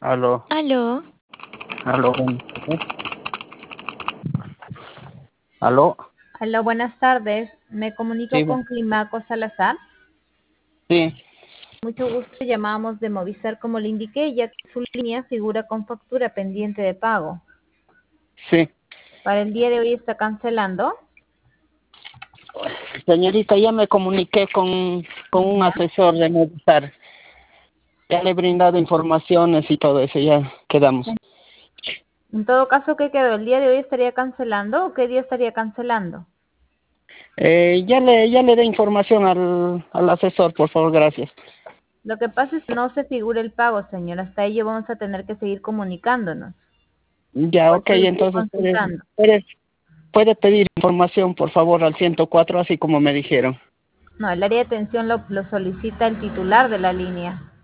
Aló, Aló, aló, buenas tardes. Aló, Hola, buenas tardes. Me sí, comunico con Climaco Salazar. sí, Mucho gusto. Llamamos de Movistar, como le indiqué, ya que su línea figura con factura pendiente de pago. sí. Para el día de hoy está cancelando. Señorita, ya me comuniqué con un Ya. asesor de Movistar. Ya le he brindado informaciones y todo eso, ya quedamos. En todo caso, ¿qué quedó? ¿El día de hoy estaría cancelando o qué día estaría cancelando? Ya le dé información al asesor, por favor, gracias. Lo que pasa es que no se figura el pago, señor. Hasta ello vamos a tener que seguir comunicándonos. Ya, Por ok, eso lo estoy entonces consultando. puede pedir información, por favor, al 104, así como me dijeron. No, el área de atención lo solicita el titular de la línea.